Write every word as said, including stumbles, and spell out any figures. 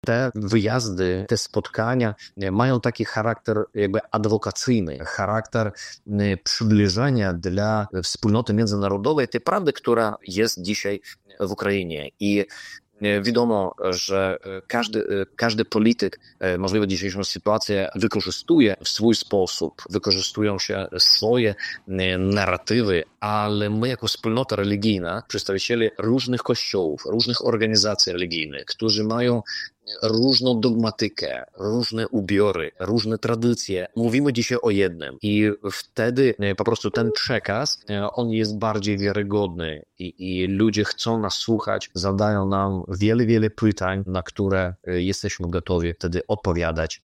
Te wyjazdy, te spotkania mają taki charakter jakby adwokacyjny, charakter przybliżenia dla wspólnoty międzynarodowej tej prawdy, która jest dzisiaj w Ukrainie. I wiadomo, że każdy, każdy polityk możliwe dzisiejszą sytuację wykorzystuje w swój sposób, wykorzystują się swoje narratywy, ale my jako wspólnota religijna, przedstawiciele różnych kościołów, różnych organizacji religijnych, którzy mają różną dogmatykę, różne ubiory, różne tradycje. Mówimy dzisiaj o jednym i wtedy po prostu ten przekaz, on jest bardziej wiarygodny i, i ludzie chcą nas słuchać, zadają nam wiele, wiele pytań, na które jesteśmy gotowi wtedy odpowiadać.